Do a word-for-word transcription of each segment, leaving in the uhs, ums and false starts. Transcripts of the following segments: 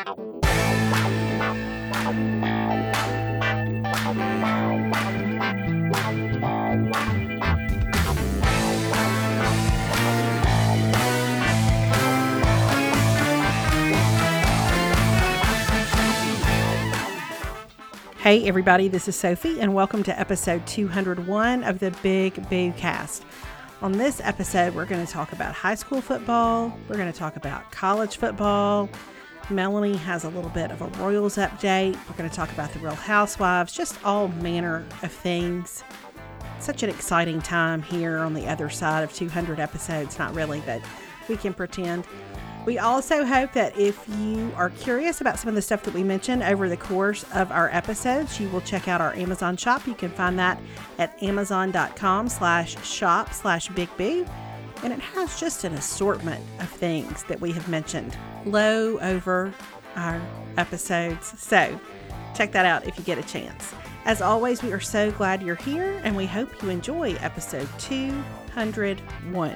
Hey everybody, this is Sophie and welcome to episode two hundred one of the Big Boo Cast. On this episode, we're going to talk about high school football, we're going to talk about college football, Melanie has a little bit of a Royals update, we're going to talk about the Real Housewives, just all manner of things. Such an exciting time here on the other side of two hundred episodes, not really, but we can pretend. We also hope that if you are curious about some of the stuff that we mentioned over the course of our episodes, you will check out our Amazon shop. You can find that at amazon.com slash shop slash Big Boo. And it has just an assortment of things that we have mentioned low over our episodes. So check that out if you get a chance. As always, we are so glad you're here and we hope you enjoy episode two hundred one.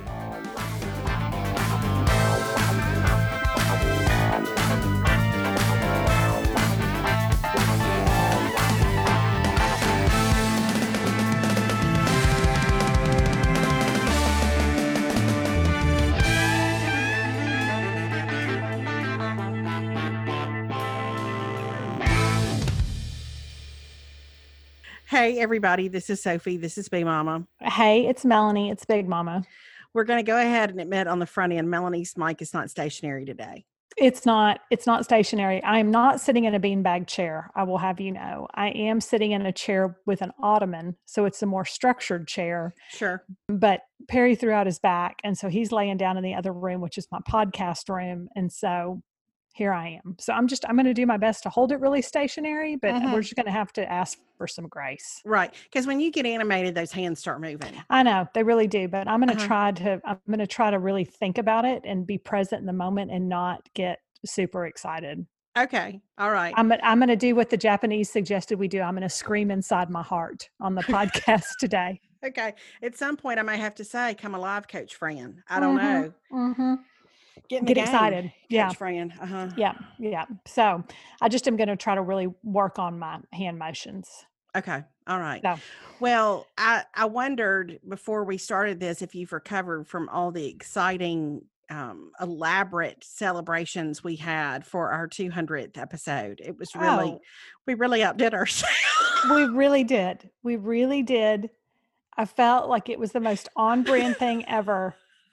Hey everybody, this is Sophie. This is Big Mama. Hey, it's Melanie. It's Big Mama. We're going to go ahead and admit on the front end, Melanie's mic is not stationary today. It's not, it's not stationary. I am not sitting in a beanbag chair. I will have you know. I am sitting in a chair with an ottoman, so it's a more structured chair. Sure. But Perry threw out his back, and so he's laying down in the other room, which is my podcast room. And so here I am. So I'm just, I'm going to do my best to hold it really stationary, but mm-hmm. we're just going to have to ask for some grace. Right. Because when you get animated, those hands start moving. I know they really do, but I'm going to uh-huh. try to, I'm going to try to really think about it and be present in the moment and not get super excited. Okay. All right. I'm, I'm going to do what the Japanese suggested we do. I'm going to scream inside my heart on the podcast today. Okay. At some point I might have to say, come alive, Coach Fran. I don't mm-hmm. know. Mm-hmm. Get, Get game, excited. Coach Yeah. Fran. Uh-huh. Yeah. Yeah. So I just am going to try to really work on my hand motions. Okay. All right. So. Well, I, I wondered before we started this, if you've recovered from all the exciting, um, elaborate celebrations we had for our two hundredth episode. It was really, oh. we really outdid ourselves. We really did. We really did. I felt like it was the most on-brand thing ever.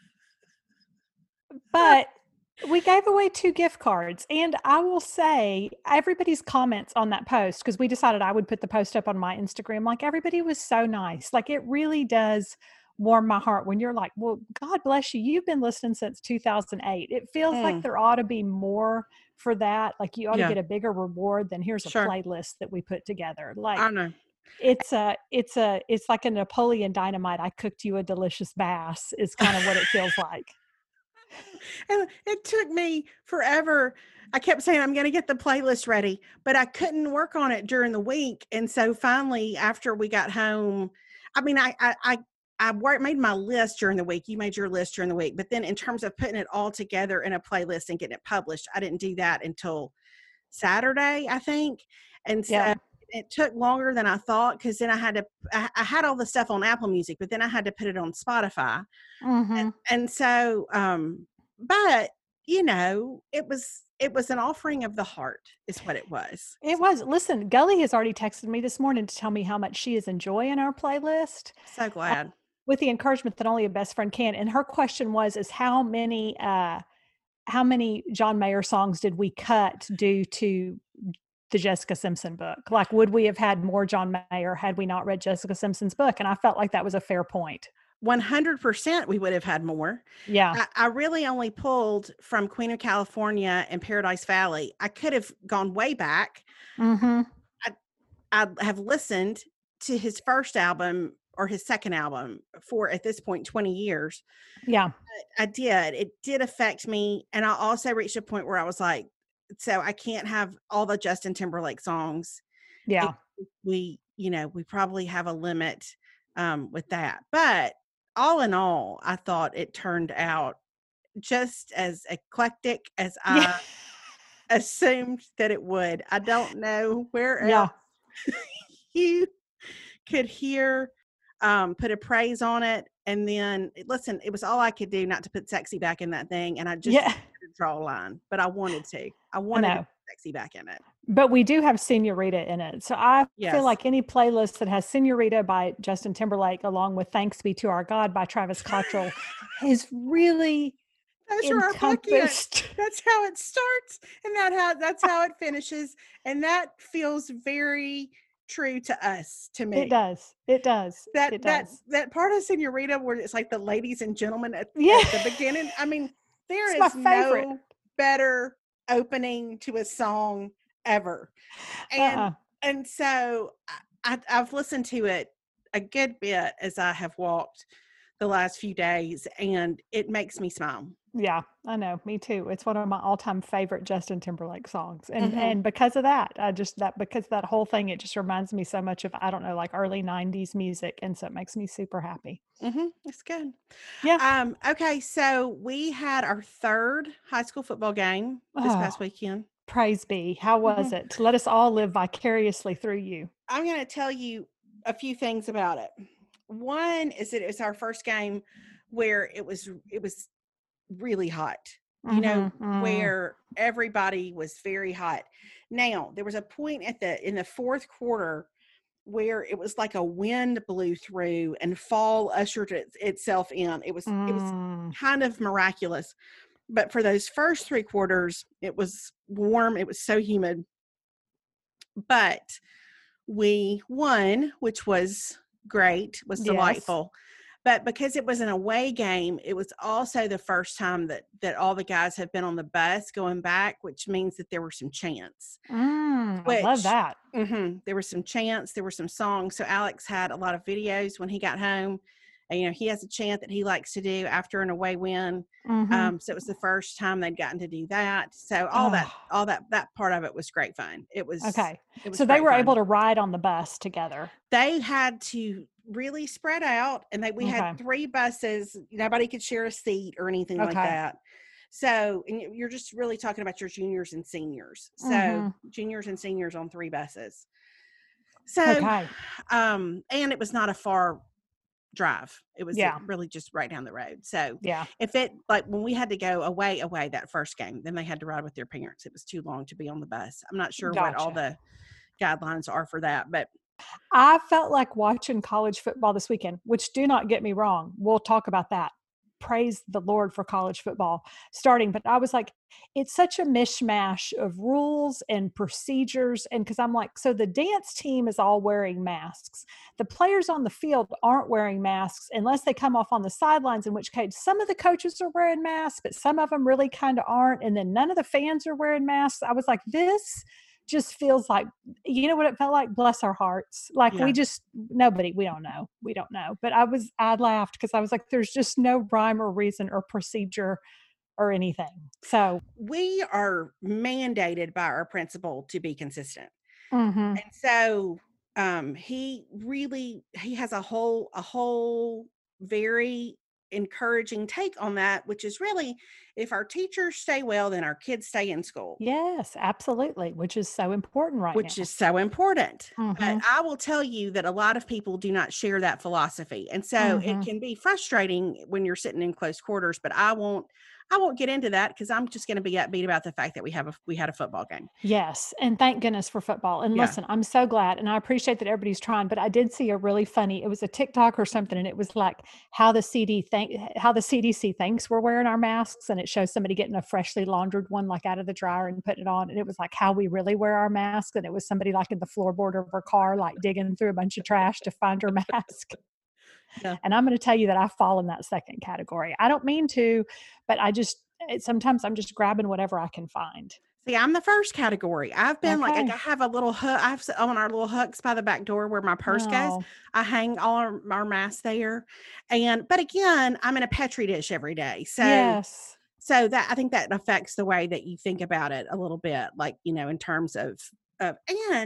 But we gave away two gift cards, and I will say everybody's comments on that post, because we decided I would put the post up on my Instagram, like everybody was so nice. Like it really does warm my heart when you're like, well, God bless you. You've been listening since two thousand eight. It feels mm. like there ought to be more for that. Like you ought yeah. to get a bigger reward than here's a sure. playlist that we put together. Like I know. It's a, it's a, it's like a Napoleon Dynamite. I cooked you a delicious bass is kind of what it feels like. And it took me forever. I kept saying, I'm going to get the playlist ready, but I couldn't work on it during the week. And so finally, after we got home, I mean, I, I, I, I worked, made my list during the week. You made your list during the week, but then in terms of putting it all together in a playlist and getting it published, I didn't do that until Saturday, I think. And so yeah. it took longer than I thought, because then I had to, I, I had all the stuff on Apple Music, but then I had to put it on Spotify. Mm-hmm. And, and so, um, but you know, it was, it was an offering of the heart is what it was. It was. Listen, Gully has already texted me this morning to tell me how much she is enjoying our playlist. So glad. Uh, with the encouragement that only a best friend can. And her question was, is how many, uh, how many John Mayer songs did we cut due to the Jessica Simpson book? Like, would we have had more John Mayer had we not read Jessica Simpson's book? And I felt like that was a fair point. one hundred percent we would have had more. Yeah. I, I really only pulled from Queen of California and Paradise Valley. I could have gone way back. Mm-hmm. I, I have listened to his first album or his second album for, at this point, twenty years. Yeah. I, I did. It did affect me. And I also reached a point where I was like, so I can't have all the Justin Timberlake songs. Yeah. And we, you know, we probably have a limit um, with that. But all in all, I thought it turned out just as eclectic as I yeah. assumed that it would. I don't know where else Yeah. you could hear, um, put a praise on it. And then, listen, it was all I could do not to put sexy back in that thing. And I just Yeah. wanted to draw a line, but I wanted to. I I wanted to know. put sexy back in it. But we do have Senorita in it. So I feel Yes. like any playlist that has Senorita by Justin Timberlake along with Thanks Be to Our God by Travis Cottrell is really Those are our bookends. encompassed. That's how it starts, and that how that's how it finishes, and that feels very true to us, to It me. does. It does. That It that does. that part of Senorita where it's like the ladies and gentlemen at, Yeah. at the beginning. I mean, there It's my is favorite. no better opening to a song ever, and Uh-uh. and so I, I I've listened to it a good bit as I have walked the last few days, and it makes me smile. Yeah, I know. Me too. It's one of my all-time favorite Justin Timberlake songs. And Mm-hmm. and because of that, I just that because that whole thing, it just reminds me so much of, I don't know, like early nineties music. And so it makes me super happy. Mm-hmm. It's good. Yeah. Um, okay, so we had our third high school football game this Oh, past weekend. praise be. How was Mhm. it? Let us all live vicariously through you. I'm going to tell you a few things about it. One is that it was our first game where it was it was really hot. You know, Mm-hmm. Mm. where everybody was very hot. Now, there was a point at the in the fourth quarter where it was like a wind blew through and fall ushered it, itself in. It was it was Mm. kind of miraculous. But for those first three quarters, it was warm. It was so humid. But we won, which was great, was Yes. delightful. But because it was an away game, it was also the first time that that all the guys have been on the bus going back, which means that there were some chants. Mm, I love Which that. mhm, there were some chants, there were some songs. So Alex had a lot of videos when he got home. And, you know, he has a chant that he likes to do after an away win. Mm-hmm. Um, so it was the first time they'd gotten to do that. So all that, Oh, all that, that part of it was great fun. It was, okay. it was So they great were able fun. to ride on the bus together. They had to really spread out, and they we had Okay. three buses. Nobody could share a seat or anything like Okay. that. So, and you- you're just really talking about your juniors and seniors. So Mm-hmm. juniors and seniors on three buses. So, Okay. um, and it was not a far drive. It was Yeah. really just right down the road. So Yeah. if it like when we had to go away away that first game, then they had to ride with their parents. It was too long to be on the bus. I'm not sure what all Gotcha. the guidelines are for that, but I felt like watching college football this weekend, which, do not get me wrong, we'll talk about that. Praise the Lord for college football starting. But I was like, it's such a mishmash of rules and procedures. And because I'm like, so the dance team is all wearing masks. The players on the field aren't wearing masks unless they come off on the sidelines, in which case some of the coaches are wearing masks, but some of them really kind of aren't. And then none of the fans are wearing masks. I was like, this just feels like, you know what it felt like? Bless our hearts. Like we yeah. just, nobody, we don't know. We don't know. But I was, I laughed because I was like, there's just no rhyme or reason or procedure or anything. So, We are mandated by our principal to be consistent. mhm. And so um he really he has a whole a whole very encouraging take on that, which is really if our teachers stay well, then our kids stay in school. Yes, absolutely. Which is so important right Which now. is so important. But Mhm. I will tell you that a lot of people do not share that philosophy. And so it Mhm. can be frustrating when you're sitting in close quarters, but I won't I won't get into that because I'm just going to be upbeat about the fact that we have a we had a football game. Yes, and thank goodness for football. And Yeah. listen, I'm so glad, and I appreciate that everybody's trying, but I did see a really funny, it was a TikTok or something, and it was like how the C D thank how the C D C thinks we're wearing our masks, and it shows somebody getting a freshly laundered one like out of the dryer and putting it on, and it was like how we really wear our masks, and it was somebody like in the floorboard of her car, like digging through a bunch of trash to find her mask. Yeah. And I'm going to tell you that I fall in that second category. I don't mean to, but I just it, sometimes I'm just grabbing whatever I can find. See, I'm the first category. I've been like, like, Okay. I have a little hook. I have s- on our little hooks by the back door where my purse goes. Oh, I hang all our, our masks there, and but again, I'm in a petri dish every day, so yes. so that I think that affects the way that you think about it a little bit, like you know, in terms of of and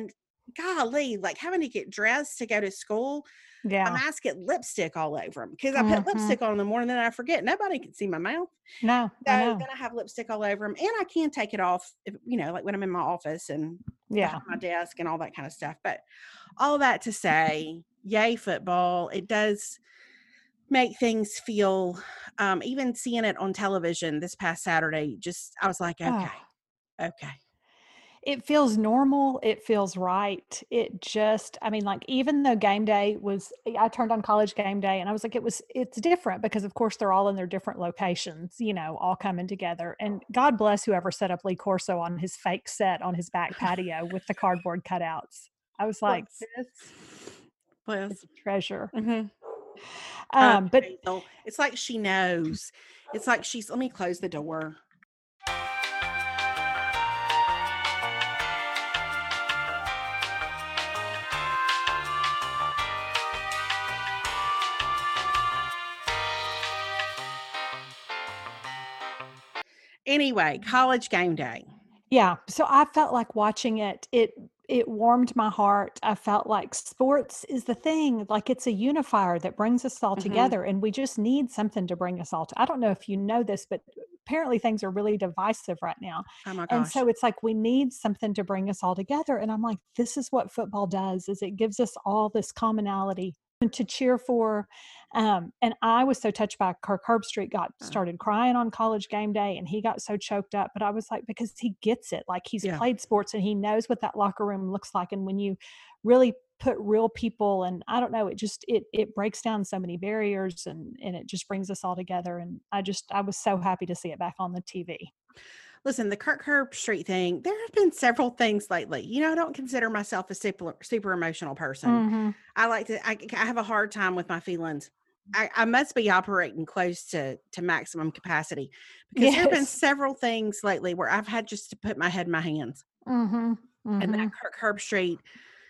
golly, like having to get dressed to go to school. A Yeah. mask, get lipstick all over them because I put Mhm. lipstick on in the morning, then I forget. Nobody can see my mouth. No, So I then know. I have lipstick all over them, and I can take it off if, you know, like when I'm in my office and behind Yeah. my desk and all that kind of stuff. But all that to say, yay, football. It does make things feel, um, even seeing it on television this past Saturday, just, I was like, okay, Oh, okay. it feels normal. It feels right. It just, I mean, like, even though game day was, I turned on College Game Day and I was like, it was, it's different because, of course, they're all in their different locations, you know, all coming together. And God bless whoever set up Lee Corso on his fake set on his back patio with the cardboard cutouts. I was like, Bless. this is Bless. a treasure. Mhm. Uh, Um, but Hazel, it's like she knows. It's like she's, let me close the door. Anyway, College Game Day. Yeah, so I felt like watching it, it it warmed my heart. I felt like sports is the thing, like it's a unifier that brings us all Mhm. together, and we just need something to bring us all to I don't know if you know this, but apparently things are really divisive right now. Oh my And gosh. so it's like we need something to bring us all together. And I'm like, this is what football does, is it gives us all this commonality to cheer for. Um, and I was so touched by Kirk Herbstreit got Uh, started crying on College Game Day, and he got so choked up. But I was like, because he gets it, like he's yeah. played sports and he knows what that locker room looks like. And when you really put real people, and I don't know, it just it it breaks down so many barriers, and and it just brings us all together. And I just I was so happy to see it back on the T V. Listen, the Kirk Herbstreit thing, there have been several things lately. You know, I don't consider myself a super, super emotional person. Mhm. I like to, I, I have a hard time with my feelings. I, I must be operating close to, to maximum capacity because there have been Yes. several things lately where I've had just to put my head in my hands. Mhm. And that Mhm. Kirk Herbstreit,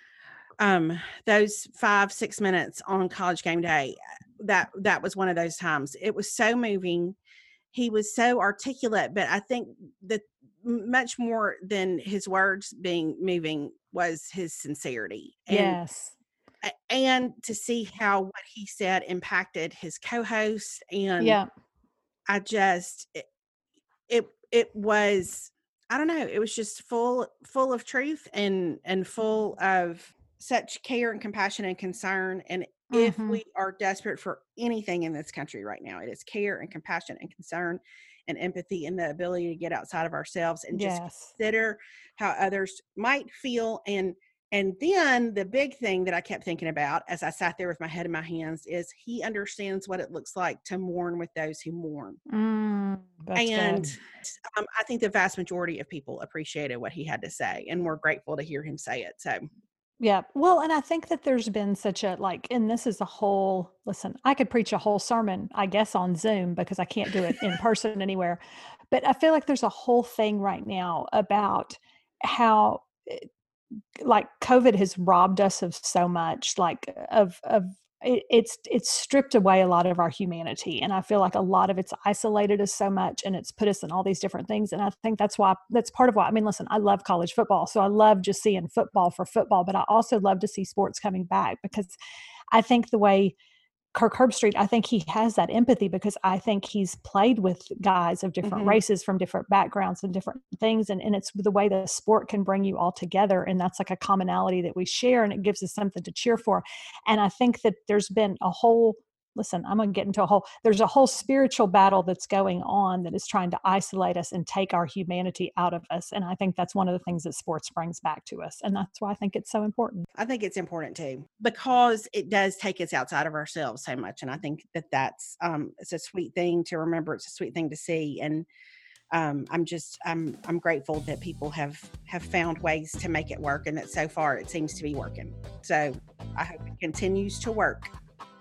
um, those five, six minutes on College Game Day, that, that was one of those times. It was so moving. He was so articulate, but I think that much more than his words being moving was his sincerity, and Yes. and to see how what he said impacted his co-host. And Yeah. I just it, it it was, I don't know, it was just full full of truth and and full of such care and compassion and concern. And if Mhm. we are desperate for anything in this country right now, it is care and compassion and concern and empathy and the ability to get outside of ourselves and just Yes. consider how others might feel. and and then the big thing that I kept thinking about as I sat there with my head in my hands is he understands what it looks like to mourn with those who mourn. Mm, that's And good. um, I think the vast majority of people appreciated what he had to say and were grateful to hear him say it. So, Yeah. Well, and I think that there's been such a like, and this is a whole, listen, I could preach a whole sermon, I guess, on Zoom because I can't do it in person anywhere. But I feel like there's a whole thing right now about how like COVID has robbed us of so much, like of of it, it's it's stripped away a lot of our humanity, and I feel like a lot of it's isolated us so much, and it's put us in all these different things. And I think that's why that's part of why. I mean, listen, I love college football, so I love just seeing football for football, but I also love to see sports coming back because I think the way Kirk Herbstreit, I think he has that empathy because I think he's played with guys of different mhm. races from different backgrounds and different things. And, and it's the way the sport can bring you all together. And that's like a commonality that we share and it gives us something to cheer for. And I think that there's been a whole, listen, I'm going to get into a whole, there's a whole spiritual battle that's going on that is trying to isolate us and take our humanity out of us. And I think that's one of the things that sports brings back to us. And that's why I think it's so important. I think it's important too because it does take us outside of ourselves so much. And I think that that's um, it's a sweet thing to remember. It's a sweet thing to see. And um, I'm just I'm I'm grateful that people have have found ways to make it work, and that so far it seems to be working. So I hope it continues to work.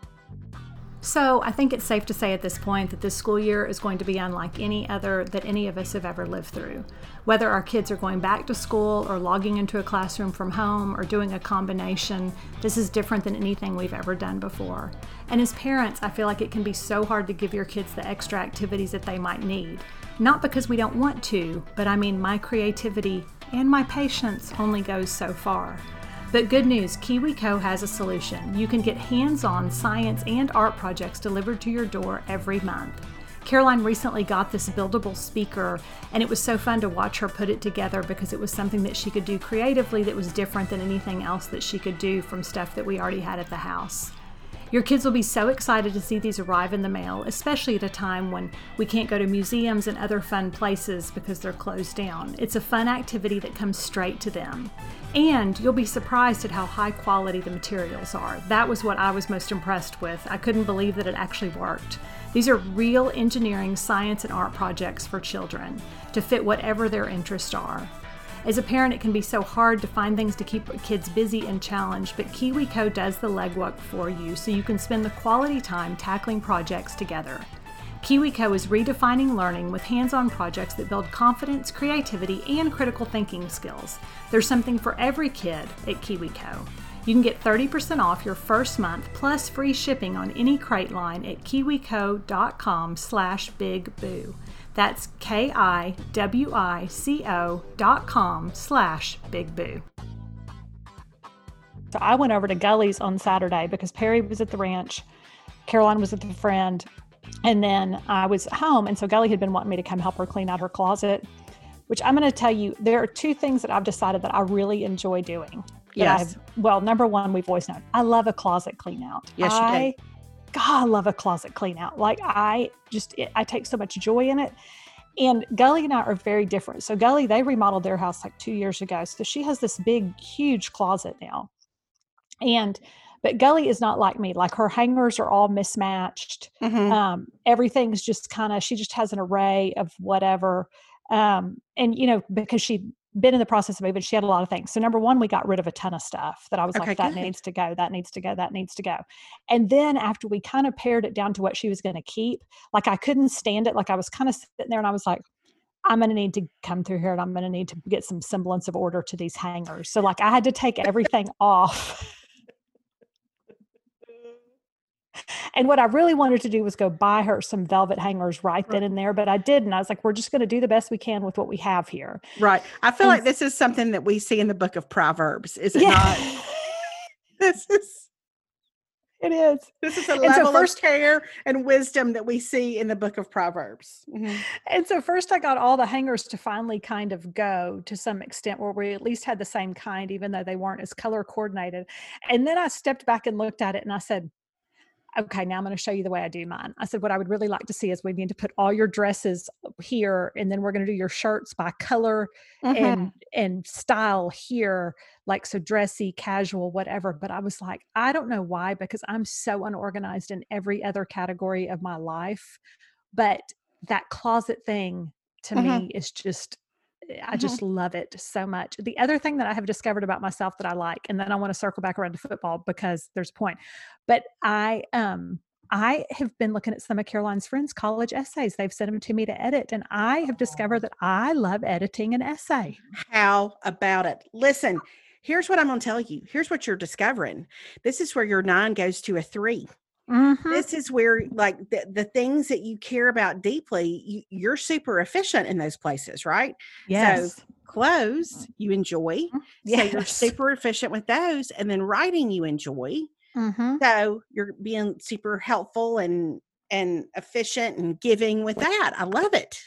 So I think it's safe to say at this point that this school year is going to be unlike any other that any of us have ever lived through. Whether our kids are going back to school or logging into a classroom from home or doing a combination, this is different than anything we've ever done before. And as parents, I feel like it can be so hard to give your kids the extra activities that they might need. Not because we don't want to, but I mean my creativity and my patience only goes so far. But good news, KiwiCo has a solution. You can get hands-on science and art projects delivered to your door every month. Caroline recently got this buildable speaker, and it was so fun to watch her put it together because it was something that she could do creatively that was different than anything else that she could do from stuff that we already had at the house. Your kids will be so excited to see these arrive in the mail, especially at a time when we can't go to museums and other fun places because they're closed down. It's a fun activity that comes straight to them. And you'll be surprised at how high quality the materials are. That was what I was most impressed with. I couldn't believe that it actually worked. These are real engineering, science, and art projects for children to fit whatever their interests are. As a parent, it can be so hard to find things to keep kids busy and challenged, but KiwiCo does the legwork for you so you can spend the quality time tackling projects together. KiwiCo is redefining learning with hands-on projects that build confidence, creativity, and critical thinking skills. There's something for every kid at KiwiCo. You can get thirty percent off your first month plus free shipping on any crate line at kiwico.com slash bigboo. That's K-I-W-I-C-O dot com slash bigboo. So I went over to Gully's on Saturday because Perry was at the ranch, Caroline was at the friend, and then I was home. And so Gully had been wanting me to come help her clean out her closet, which I'm going to tell you, there are two things that I've decided that I really enjoy doing. Yes. I've, well, number one, we've always known, I love a closet clean out. Yes, you I, do. God, I love a closet clean out. Like I just, it, I take so much joy in it. And Gully and I are very different. So Gully, they remodeled their house like two years ago. So she has this big, huge closet now. And, but Gully is not like me. Like her hangers are all mismatched. Mm-hmm. Um, everything's just kind of, she just has an array of whatever. Um, and, you know, because she'd been in the process of moving, she had a lot of things. So number one, we got rid of a ton of stuff that I was Okay, like, that good. needs to go, that needs to go, that needs to go. And then after we kind of pared it down to what she was going to keep, like I couldn't stand it. Like I was kind of sitting there and I was like, I'm going to need to come through here and I'm going to need to get some semblance of order to these hangers. So like I had to take everything off. And what I really wanted to do was go buy her some velvet hangers right then and there, but I didn't. I was like, we're just going to do the best we can with what we have here. Right. I feel And- like this is something that we see in the book of Proverbs, is it Yeah. not? This is It is. this is a And so level first- of care and wisdom that we see in the book of Proverbs. Mhm. And so first I got all the hangers to finally kind of go to some extent where we at least had the same kind, even though they weren't as color coordinated. And then I stepped back and looked at it and I said, okay, now I'm going to show you the way I do mine. I said, what I would really like to see is we need to put all your dresses here, and then we're going to do your shirts by color Mhm. and and style here, like so dressy, casual, whatever. But I was like, I don't know why, because I'm so unorganized in every other category of my life. But that closet thing to Mhm. me is just, I just love it so much. The other thing that I have discovered about myself that I like, and then I want to circle back around to football because there's a point, but I, um, I have been looking at some of Caroline's friends' college essays. They've sent them to me to edit, and I have discovered that I love editing an essay. How about it? Listen, here's what I'm going to tell you. Here's what you're discovering. This is where your nine goes to a three. Mm-hmm. This is where, like, the, the things that you care about deeply, you, you're super efficient in those places, right? Yes. So clothes you enjoy. So you're Yes. super efficient with those. And then writing you enjoy. Mm-hmm. So you're being super helpful and and efficient and giving with that. I love it.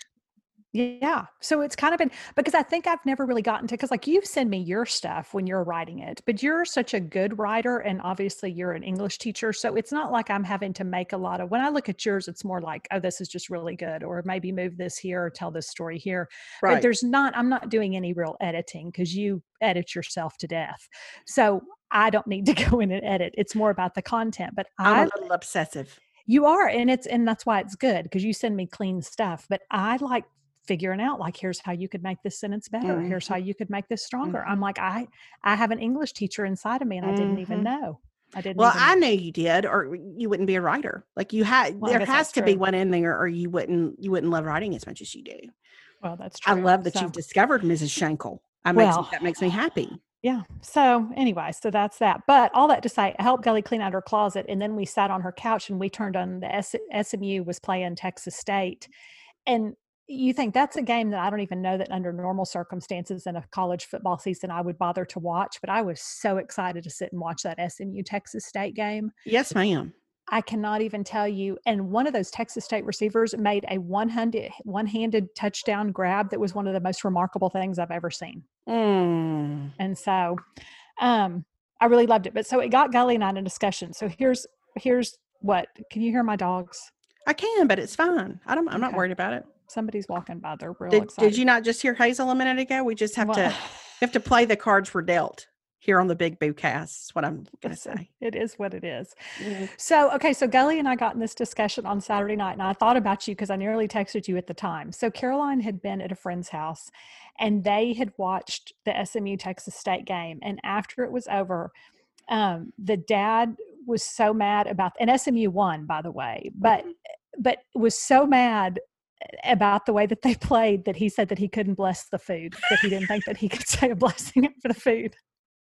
Yeah. So it's kind of been, because I think I've never really gotten to, because like you send me your stuff when you're writing it, but you're such a good writer and obviously you're an English teacher. So it's not like I'm having to make a lot of, when I look at yours, it's more like, oh, this is just really good, or maybe move this here or tell this story here. Right. But there's not, I'm not doing any real editing because you edit yourself to death. So I don't need to go in and edit. It's more about the content, but I'm I, a little obsessive. you are, and it's, and that's why it's good because you send me clean stuff, but I like figuring out like, here's how you could make this sentence better. Mhm. Here's how you could make this stronger. Mhm. I'm like, I, I have an English teacher inside of me and I didn't even Mhm. know. I didn't Well, even I knew you did, or you wouldn't be a writer. Like you had, Well, I there guess has that's to be true. one in there, or you wouldn't, you wouldn't love writing as much as you do. Well, that's true. I love that So, you've discovered Missus Schenkel. I makes, Well, that makes me happy. yeah. So anyway, so that's that. But all that to say, I helped Gully clean out her closet, and then we sat on her couch and we turned on the S- SMU was playing Texas State, and you think that's a game that I don't even know that under normal circumstances in a college football season I would bother to watch, but I was so excited to sit and watch that S M U Texas State game. Yes, ma'am. I cannot even tell you. And one of those Texas State receivers made a one-handed, one-handed touchdown grab that was one of the most remarkable things I've ever seen. Mm. And so um, I really loved it. But so it got Gully and I in a discussion. So here's here's what. Can you hear my dogs? I can, but it's fine. I don't, I'm not Okay. worried about it. Somebody's walking by. They're real Did, excited. did you not just hear Hazel a minute ago? We just have Well, to we have to play the cards we're dealt here on the Big Boo Cast. That's what I'm going to say. It is what it is. Mm. So, okay, so Gully and I got in this discussion on Saturday night, and I thought about you because I nearly texted you at the time. So Caroline had been at a friend's house, and they had watched the S M U Texas State game. And after it was over, um, the dad was so mad about, and S M U won, by the way, but but was so mad about the way that they played that he said that he couldn't bless the food, that he didn't think that he could say a blessing for the food.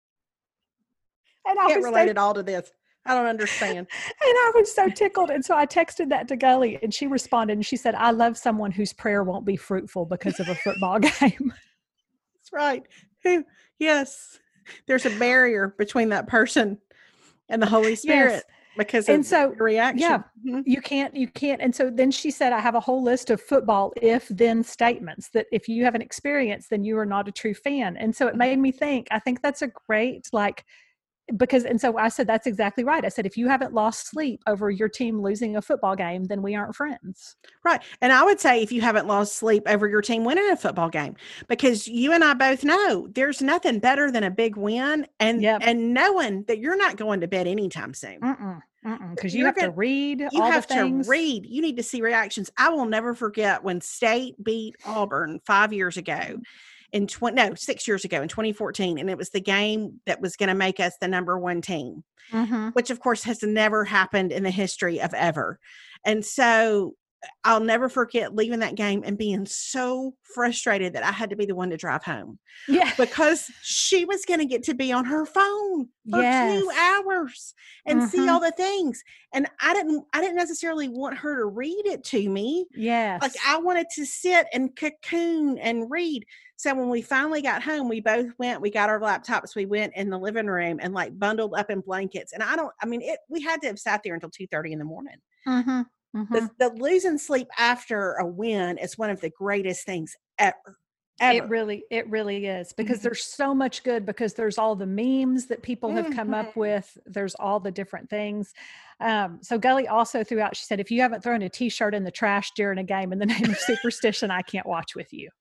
And I can't was relate so, it all to this. I don't understand. And I was so tickled. And so I texted that to Gully, and she responded and she said, I love someone whose prayer won't be fruitful because of a football game. That's right. Who? Yes. There's a barrier between that person and the Holy Spirit. Yes. Because And of so, the reaction. yeah, Mhm. you can't, you can't. And so then she said, I have a whole list of football if then statements that if you haven't experienced, then you are not a true fan. And so it made me think, I think that's a great, like, because, and so I said, that's exactly right. I said, if you haven't lost sleep over your team losing a football game, then we aren't friends. Right. And I would say if you haven't lost sleep over your team winning a football game, because you and I both know there's nothing better than a big win and, Yep. and knowing that you're not going to bed anytime soon. Mm-mm. Because you You're have to gonna- read You all have the things. to read. You need to see reactions. I will never forget when State beat Auburn five years ago. In twenty, no, six years ago in twenty fourteen, and it was the game that was going to make us the number one team, Mm-hmm. which of course has never happened in the history of ever. And so I'll never forget leaving that game and being so frustrated that I had to be the one to drive home Yeah. because she was going to get to be on her phone for Yes. two hours and see Mhm. all the things. And I didn't, I didn't necessarily want her to read it to me. Yes. Like I wanted to sit and cocoon and read. So when we finally got home, we both went, we got our laptops, we went in the living room and like bundled up in blankets. And I don't, I mean, it, we had to have sat there until two thirty in the morning. Mm-hmm. Mm-hmm. The, the losing sleep after a win is one of the greatest things ever. Ever. It really, it really is because Mhm. there's so much good because there's all the memes that people have come up Mhm. with. There's all the different things. Um, so Gully also threw out, she said, if you haven't thrown a t-shirt in the trash during a game in the name of superstition, I can't watch with you.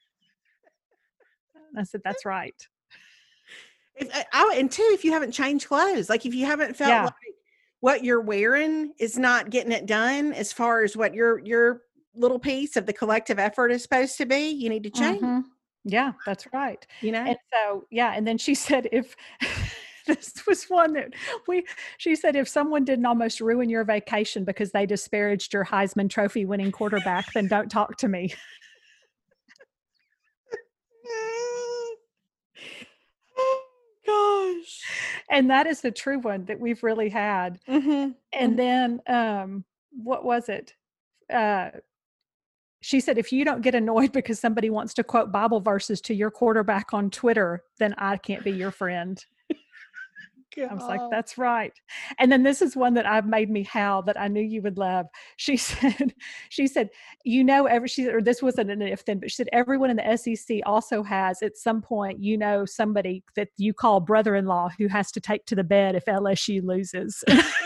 I said, that's right. If, I, I, and two, if you haven't changed clothes, like if you haven't felt Yeah. like what you're wearing is not getting it done as far as what your your little piece of the collective effort is supposed to be, you need to change. Mhm. Yeah, that's right. You know, And so, yeah. And then she said, if this was one that we, she said, if someone didn't almost ruin your vacation because they disparaged your Heisman Trophy winning quarterback, then don't talk to me. oh gosh. And that is the true one that we've really had. Mm-hmm. And then, um, what was it? Uh, she said, if you don't get annoyed because somebody wants to quote Bible verses to your quarterback on Twitter, then I can't be your friend. I was like, that's right. And then this is one that I've made me howl that I knew you would love. She said, she said, you know, every, she, or this wasn't an if then, but she said, everyone in the S E C also has at some point, you know, somebody that you call brother-in-law who has to take to the bed if L S U loses.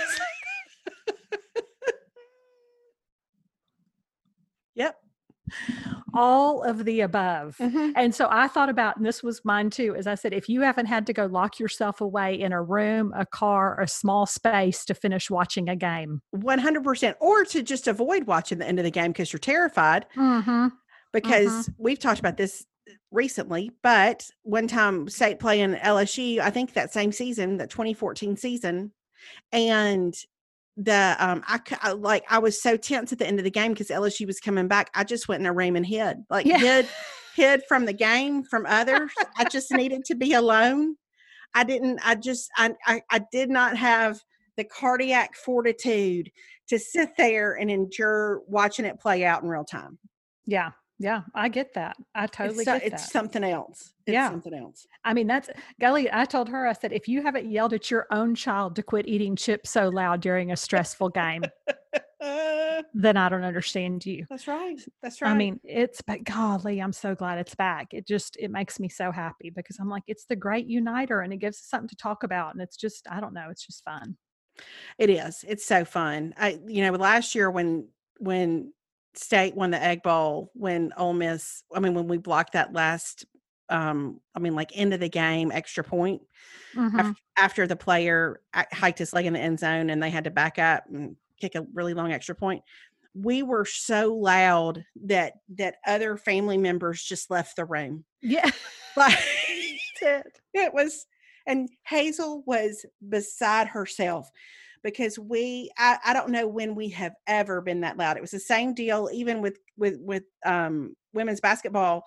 Yep. All of the above. Mm-hmm. And so I thought about, and this was mine too, as I said, if you haven't had to go lock yourself away in a room, a car, a small space to finish watching a game. one hundred percent. Or to just avoid watching the end of the game because you're terrified. Mm-hmm. Because Mhm. we've talked about this recently, but one time State playing L S U, I think that same season, that twenty fourteen season, and the um I, c- I like I was so tense at the end of the game because L S U was coming back. I just went in a room and hid, like Yeah. hid, hid from the game, from others. I just needed to be alone. I didn't. I just. I. I, I did not have the cardiac fortitude to sit there and endure watching it play out in real time. Yeah. Yeah, I get that. I It's totally so get it's that. something else. It's Yeah. something else. I mean, that's Gully, I told her, I said, if you haven't yelled at your own child to quit eating chips so loud during a stressful game, Uh, then I don't understand you. that's right. That's I right. mean, it's but golly, I'm so glad it's back. It just it makes me so happy because I'm like, it's the great uniter and it gives us something to talk about. And it's just, I don't know, it's just fun. It is. It's so fun. I, you know, last year when when State won the Egg Bowl, when Ole Miss, I mean, when we blocked that last, um, I mean, like end of the game extra point Mhm. after, after the player a- hiked his leg in the end zone and they had to back up and kick a really long extra point. We were so loud that that other family members just left the room. Yeah. Like It. it was, and Hazel was beside herself because we, I, I don't know when we have ever been that loud. It was the same deal, even with, with, with, um, women's basketball.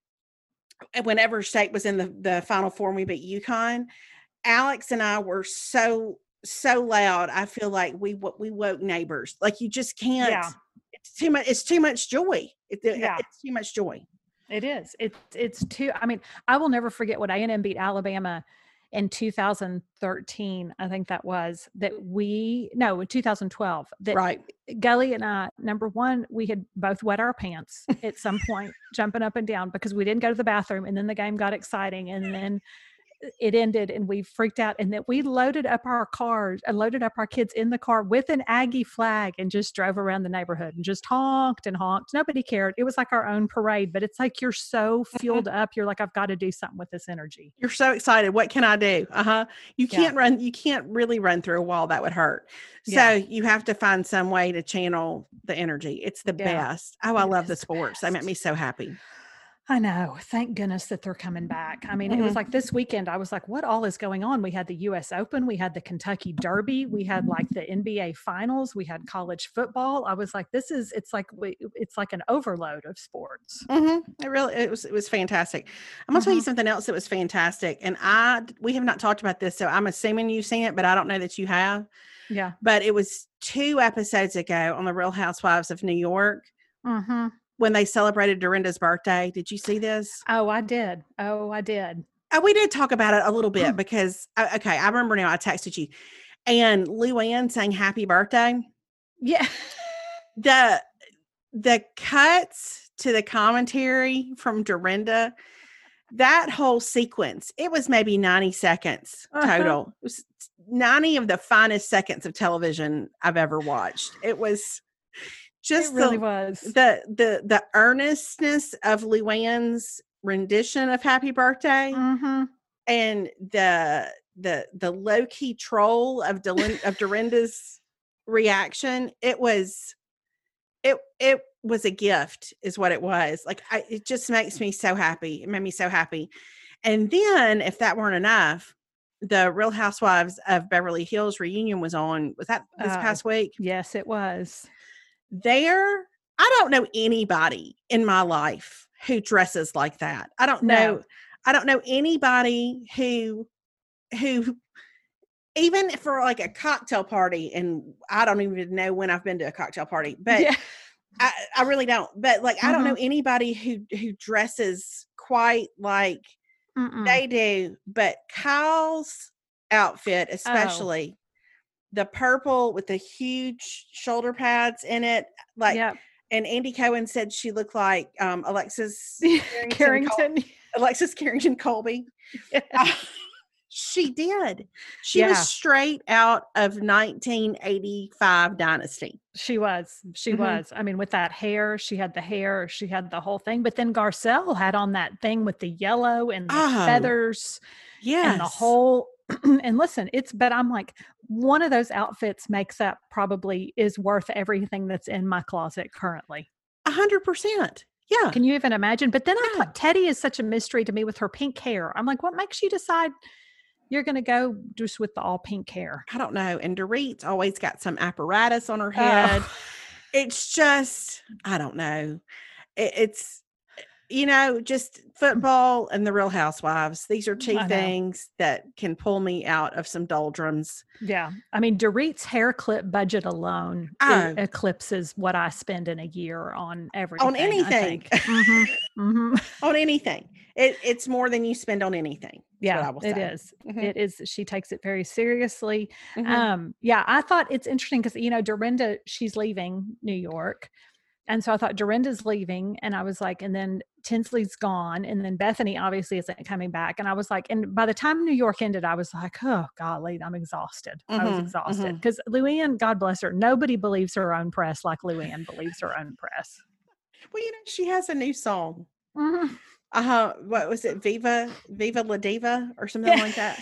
Whenever State was in the, the Final Four and we beat UConn, Alex and I were so, so loud. I feel like we, we woke neighbors. Like you just can't, Yeah. it's too much, it's too much joy. It, Yeah. It's too much joy. It is. It's it's too. I mean, I will never forget when A and M beat Alabama in two thousand thirteen. I think that was that we no in two thousand twelve. That Right. Gully and I, number one, we had both wet our pants at some point, jumping up and down because we didn't go to the bathroom, and then the game got exciting, and then it ended and we freaked out, and that we loaded up our cars and loaded up our kids in the car with an Aggie flag and just drove around the neighborhood and just honked and honked. Nobody cared. It was like our own parade, but it's like you're so fueled up. You're like, I've got to do something with this energy. You're so excited. What can I do? Uh-huh. You Yeah. can't run, you can't really run through a wall. That would hurt. So Yeah. you have to find some way to channel the energy. It's the Yeah. best. Oh, I It love is the the sports. They make best. me so happy. I know. Thank goodness that they're coming back. I mean, it was Mhm. like this weekend, I was like, what all is going on? We had the U S Open, we had the Kentucky Derby, we had like the N B A finals, we had college football. I was like, this is, it's like, we- it's like an overload of sports. Mhm. It really, it was, it was fantastic. I'm gonna tell you Mhm. something else that was fantastic. And I, we have not talked about this, so I'm assuming you've seen it, but I don't know that you have. Yeah. But it was two episodes ago on the Real Housewives of New York Mm-hmm. when they celebrated Dorinda's birthday. Did you see this? Oh, I did. Oh, I did. Uh, we did talk about it a little bit because, uh, okay, I remember now I texted you and Luann saying happy birthday. Yeah. The, the cuts to the commentary from Dorinda, that whole sequence, it was maybe ninety seconds Uh-huh. total. It was ninety of the finest seconds of television I've ever watched. It was just It really the, was. the, the, the earnestness of Luann's rendition of happy birthday. Mm-hmm. And the the the low key troll of Delin- of Dorinda's reaction, it was it it was a gift, is what it was. Like I, it just makes me so happy. It made me so happy. And then, if that weren't enough, the Real Housewives of Beverly Hills reunion was on. Was that this Oh, past week? yes, it was. There, I don't know anybody in my life who dresses like that. I don't know. No. I don't know anybody who who even for like a cocktail party, and I don't even know when I've been to a cocktail party, but Yeah. I, I really don't. But like I don't know Mhm. anybody who who dresses quite like Mm-mm. they do. But Kyle's outfit, Oh. especially the purple with the huge shoulder pads in it, like. Yep. And Andy Cohen said she looked like um, Alexis Carrington, Carrington. Col- Alexis Carrington Colby. Yeah. Uh, she did. She Yeah. was straight out of nineteen eighty-five Dynasty. She was. She Mhm. was. I mean, with that hair, she had the hair, she had the whole thing. But then Garcelle had on that thing with the yellow and the Oh, feathers Yes. and the whole. And listen, it's, but I'm like, one of those outfits makes up probably is worth everything that's in my closet currently. A hundred percent. Yeah. Can you even imagine? But then I Yeah. thought Teddy is such a mystery to me with her pink hair. I'm like, what makes you decide you're going to go just with the all pink hair? I don't know. And Dorit's always got some apparatus on her head. Oh. It's just, I don't know. It, it's, you know, just football and the Real Housewives. These are two I know. things that can pull me out of some doldrums. Yeah. I mean, Dorit's hair clip budget alone Oh. it eclipses what I spend in a year on everything. On anything. Mm-hmm. Mm-hmm. On anything. It, it's more than you spend on anything. Yeah, it it is. Mm-hmm. It is. She takes it very seriously. Mm-hmm. Um, yeah, I thought it's interesting because, you know, Dorinda, she's leaving New York. And so I thought Dorinda's leaving, and I was like, and then Tinsley's gone, and then Bethany obviously isn't coming back. And I was like, and by the time New York ended, I was like, oh, golly, I'm exhausted. Mm-hmm, I was exhausted mm-hmm. because Luann, God bless her, nobody believes her own press like Luann believes her own press. Well, you know, she has a new song. Mm-hmm. Uh-huh. What was it? Viva, Viva La Diva or something Yeah. like that.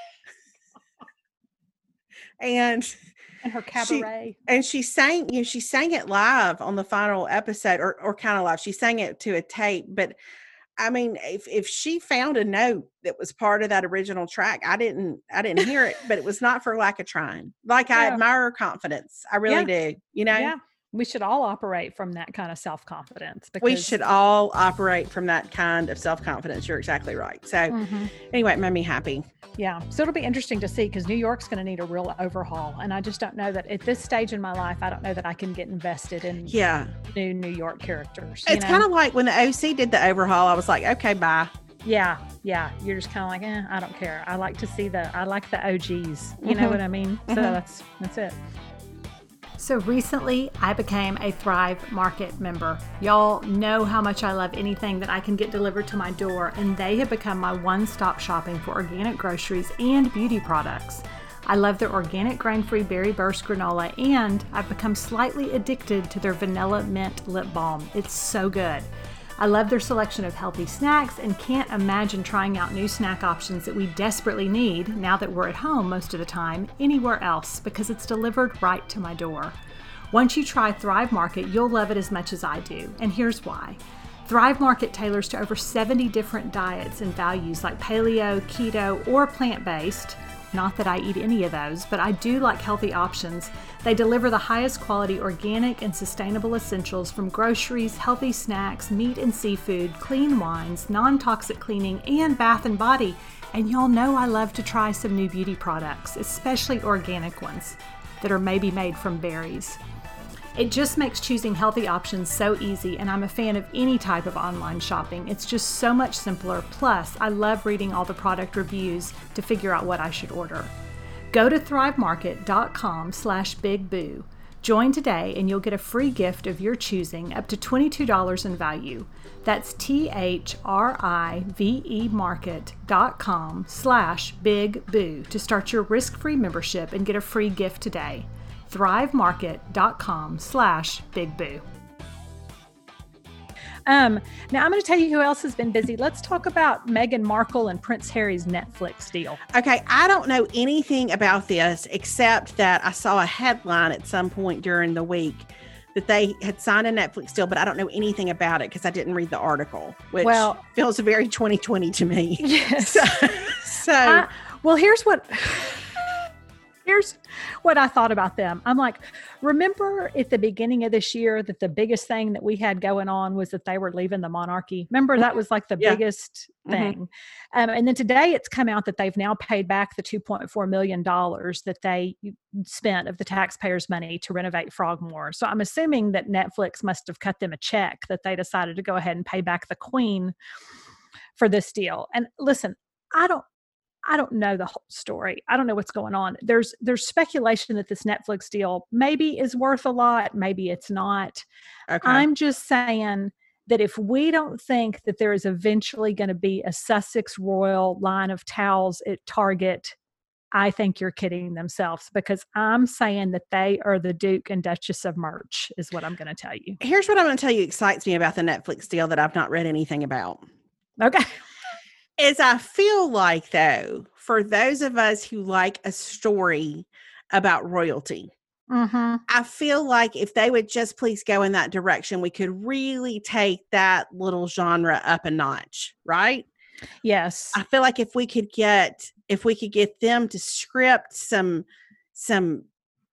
And And her cabaret. She, and she sang, you know, she sang it live on the final episode, or, or kind of live. She sang it to a tape. But I mean, if, if she found a note that was part of that original track, I didn't, I didn't hear it, but it was not for lack of trying. Like, I Yeah. admire her confidence. I really Yeah. do. You know, Yeah. We should all operate from that kind of self-confidence. Because we should all operate from that kind of self-confidence. You're exactly right. So Mhm. anyway, it made me happy. Yeah. So it'll be interesting to see because New York's going to need a real overhaul. And I just don't know that at this stage in my life, I don't know that I can get invested in Yeah. new New York characters. you It's know? kind of like when the O C did the overhaul, I was like, okay, bye. Yeah. Yeah. You're just kind of like, eh, I don't care. I like to see the, I like the O Gs. You know Mhm. what I mean? So Mhm. that's, that's it. So recently, I became a Thrive Market member. Y'all know how much I love anything that I can get delivered to my door, and they have become my one-stop shopping for organic groceries and beauty products. I love their organic grain-free berry burst granola, and I've become slightly addicted to their vanilla mint lip balm. It's so good. I love their selection of healthy snacks and can't imagine trying out new snack options that we desperately need now that we're at home most of the time anywhere else because it's delivered right to my door. Once you try Thrive Market, you'll love it as much as I do, and here's why. Thrive Market tailors to over seventy different diets and values like paleo, keto, or plant-based. Not that I eat any of those, but I do like healthy options. They deliver the highest quality organic and sustainable essentials from groceries, healthy snacks, meat and seafood, clean wines, non-toxic cleaning, and bath and body. And y'all know I love to try some new beauty products, especially organic ones that are maybe made from berries. It just makes choosing healthy options so easy, and I'm a fan of any type of online shopping. It's just so much simpler. Plus, I love reading all the product reviews to figure out what I should order. Go to thrivemarket.com slash bigboo. Join today and you'll get a free gift of your choosing up to twenty-two dollars in value. That's T-H-R-I-V-E market.com slash bigboo to start your risk-free membership and get a free gift today. thrivemarket.com slash bigboo. Um, now I'm going to tell you who else has been busy. Let's talk about Meghan Markle and Prince Harry's Netflix deal. Okay, I don't know anything about this except that I saw a headline at some point during the week that they had signed a Netflix deal, but I don't know anything about it because I didn't read the article, which Well- feels very twenty twenty to me. Yes. So, so I- well, here's what... Here's what I thought about them. I'm like, remember at the beginning of this year that the biggest thing that we had going on was that they were leaving the monarchy? Remember that was like the Yeah. biggest Mhm. thing. Um, and then today it's come out that they've now paid back the two point four million dollars that they spent of the taxpayers' money to renovate Frogmore. So I'm assuming that Netflix must have cut them a check that they decided to go ahead and pay back the Queen for this deal. And listen, I don't, I don't know the whole story. I don't know what's going on. There's there's speculation that this Netflix deal maybe is worth a lot, maybe it's not. okay. I'm just saying that if we don't think that there is eventually going to be a Sussex Royal line of towels at Target, I think you're kidding themselves, because I'm saying that they are the Duke and Duchess of merch is what I'm going to tell you. Here's what I'm going to tell you excites me about the Netflix deal that I've not read anything about. Okay. Is I feel like, though, for those of us who like a story about royalty, Mm-hmm. I feel like if they would just please go in that direction, we could really take that little genre up a notch, right? Yes. I feel like if we could get if we could get them to script some some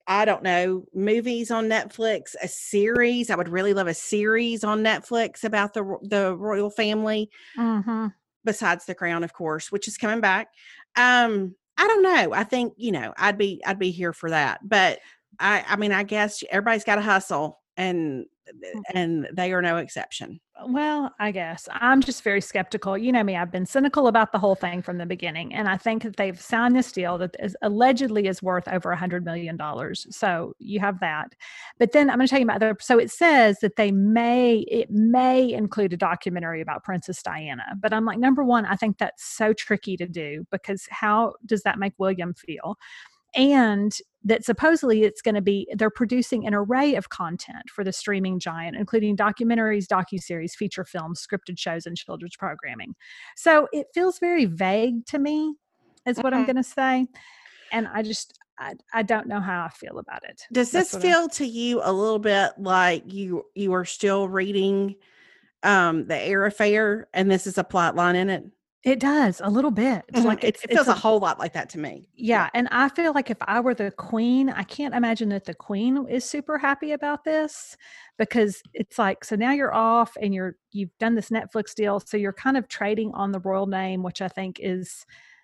I don't know, movies on Netflix, a series. I would really love a series on Netflix about the the royal family. Mm-hmm. Besides The Crown, of course, which is coming back. Um, I don't know. I think, you know, I'd be I'd be here for that. But I I mean, I guess everybody's got to hustle, and and they are no exception. Well, I guess I'm just very skeptical. You know me, I've been cynical about the whole thing from the beginning. And I think that they've signed this deal that is allegedly is worth over a hundred million dollars. So you have that. But then I'm going to tell you about other. So it says that they may, it may include a documentary about Princess Diana. But I'm like, number one, I think that's so tricky to do, because how does that make William feel? And that supposedly it's going to be, they're producing an array of content for the streaming giant, including documentaries, docuseries, feature films, scripted shows, and children's programming. So it feels very vague to me, is what I'm Mhm. going to say. And I just, I, I don't know how I feel about it. Does That's this what I- feel to you a little bit like you you are still reading um, The Heir Affair, and this is a plot line in it? It does a little bit. Mhm. Like It, it's, it it's feels a a whole lot like that to me. Yeah, and I feel like if I were the queen, I can't imagine that the queen is super happy about this, because it's like, so now you're off and you're you've done this Netflix deal, so you're kind of trading on the royal name, which I think is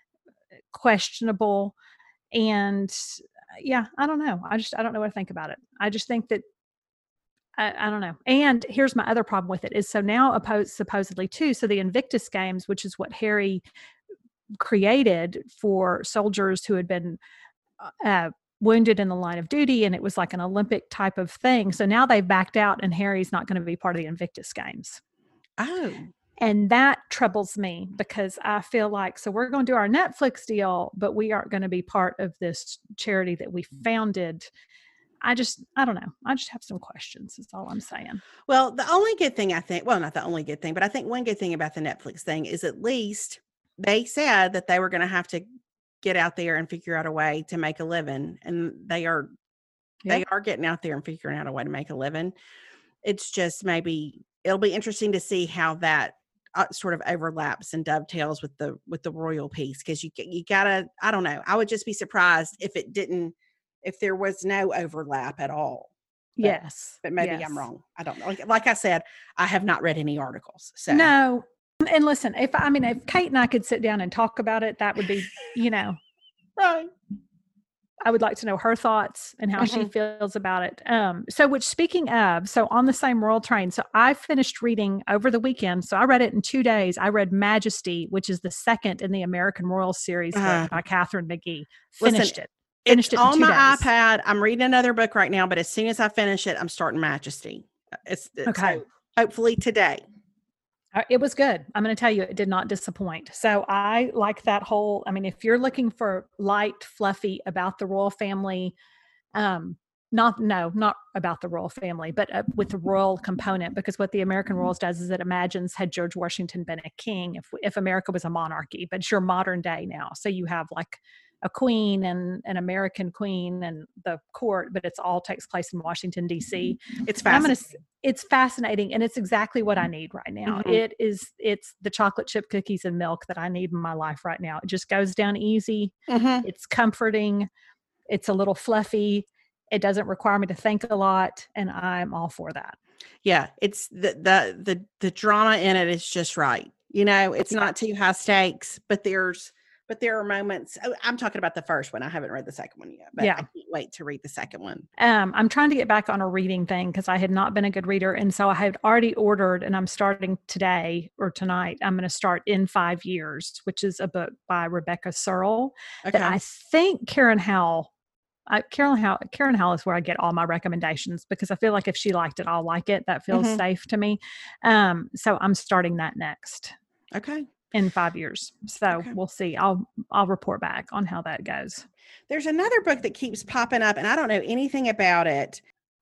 questionable. And yeah, I don't know. I just I don't know what to think about it. I just think that I, I don't know. And here's my other problem with it is, so now opposed supposedly too, so the Invictus Games, which is what Harry created for soldiers who had been uh, wounded in the line of duty, and it was like an Olympic type of thing. So now they've backed out, and Harry's not going to be part of the Invictus Games. Oh, And that troubles me, because I feel like, so we're going to do our Netflix deal, but we aren't going to be part of this charity that we founded. I just, I don't know. I just have some questions, is all I'm saying. well, the only good thing I think, well, not the only good thing, but I think one good thing about the Netflix thing is at least they said that they were going to have to get out there and figure out a way to make a living, and they are they Yep. are getting out there and figuring out a way to make a living. It's just, maybe it'll be interesting to see how that uh, sort of overlaps and dovetails with the with the royal piece, because you you gotta, I don't know, I would just be surprised if it didn't, if there was no overlap at all. But, Yes. but maybe yes. I'm wrong. I don't know. Like, like I said, I have not read any articles. So No. And listen, if I mean, if Kate and I could sit down and talk about it, that would be, you know, right. I would like to know her thoughts and how she Mhm. feels about it. Um, so which, speaking of, so on the same royal train, so I finished reading over the weekend. So I read it in two days. I read Majesty, which is the second in the American Royal series book Uh, by Catherine McGee. listen, Finished it. Finished It's it in on two my days. iPad. I'm reading another book right now, but as soon as I finish it, I'm starting Majesty. It's, it's Okay. so hopefully today. Uh, It was good. I'm going to tell you, it did not disappoint. So I like that whole, I mean, if you're looking for light, fluffy about the royal family, um, not, no, not about the royal family, but uh, with the royal component, because what the American Royals does is it imagines, had George Washington been a king, if, if America was a monarchy, but it's your modern day now. So you have like a queen and an American queen and the court, but it's all takes place in Washington, D C. It's And I'm going fascinating. to, it's fascinating, and it's exactly what I need right now. Mhm. It is, it's the chocolate chip cookies and milk that I need in my life right now. It just goes down easy. Mhm. It's comforting. It's a little fluffy. It doesn't require me to think a lot, and I'm all for that. Yeah, it's the, the the the drama in it is just right. You know, it's Yeah. not too high stakes, but there's but there are moments. oh, I'm talking about the first one. I haven't read the second one yet, but Yeah. I can't wait to read the second one. Um, I'm trying to get back on a reading thing, because I had not been a good reader. And so I had already ordered, and I'm starting today or tonight. I'm going to start In Five Years, which is a book by Rebecca Searle Okay. that I think Karen Howell, I, Karen Howell, Karen Howell is where I get all my recommendations, because I feel like if she liked it, I'll like it. That feels Mhm. safe to me. Um, so I'm starting that next Okay. in five years. So Okay. we'll see. I'll I'll report back on how that goes. There's another book that keeps popping up, and I don't know anything about it.